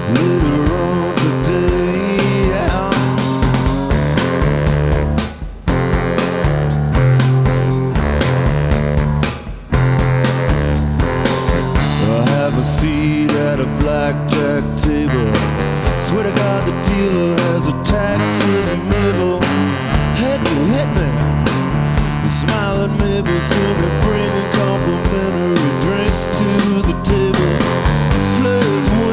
later on today. Yeah. I have a seat at a blackjack table. Swear to God the dealer has a Texas Mabel. Hit me, hit me. They smile at Mabel, so they bring